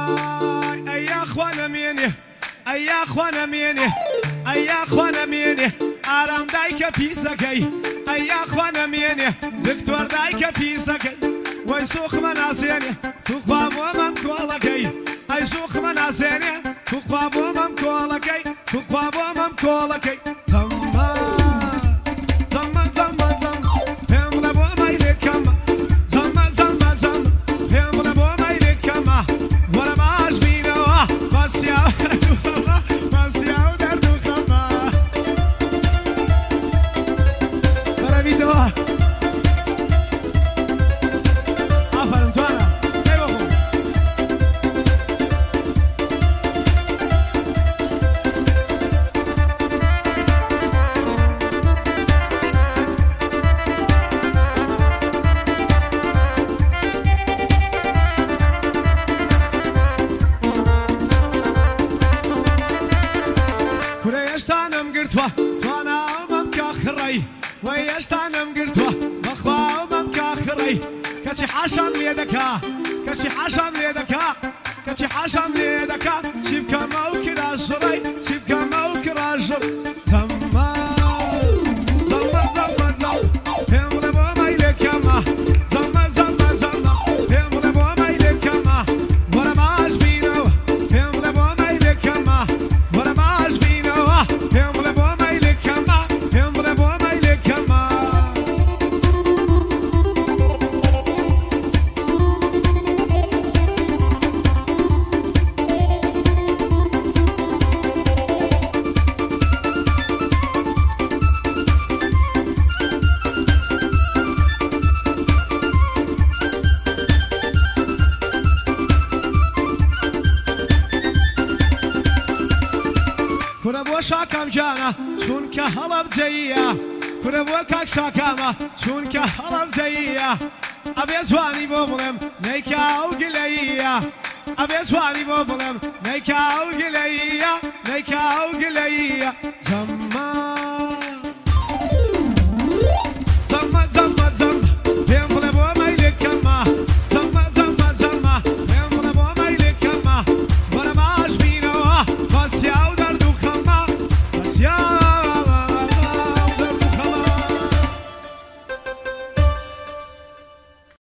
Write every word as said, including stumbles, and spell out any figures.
ئەیا خوانەمێنێ ئەیا خوانەمێنێ ئەیا خوانەمێنێ ئارام دایکە پیسەکەی ئەیا خوانەمێنێ دکتۆر دایکە پیسەکەی وەی سوخمە ناسێنێ توخوا بۆ مەم کۆڵەکەی ئەی سوخمە ناسێنێ توخوا بۆ مەم کۆڵەکەی توخوا بۆ مەم کۆڵەکەی تەممە تەممە تەممە تەم پێم بڵێ بۆ مەیلێکەمە تەممە تەممە تەم پێم بڵێ بۆ مەیلێکەمە وەرە باش بینەوە بەسیا بەسیا و دەردوخەمە وەرە بیتەوە ئافەرن توانە پێی وەخۆ کورە هێشتانم گرتووە تواناومەم کاخڕەی وەی هێشتانم گرتووە بەخواومەم کاخڕەی کەچی حاشام لێ دەکا کەچی حاشام لێ دەکا کەچی حاشام لێ دەکا چی بکەمە و کراژڕەی چی بکەمە و کراژڕ تەممە تەممە تەممە تەم پێم بڵێ بۆ مەیلێکەمە تەممە تەممە تەممە پێم بڵێ بۆ مەیلێکەمە وەرە باش بینەوە پێم بڵێ بۆ مەیلێکەمە وەرە باش بینەوە پێم بڵێ بۆ مەیلێکەمە پێم بڵێ بۆ مەیلێکەمە کورە بۆ شاکەم جانە چونکە هەڵەبجەیە کورە بۆ کاک شاکامە چونکە هەڵەبجەیە ئەبێ جوانی بۆ بڵێم نەیکا و گلەیە ئەبێ جوانی بۆ بڵێم نەیکا و گلەیە نەیکا و گلەیە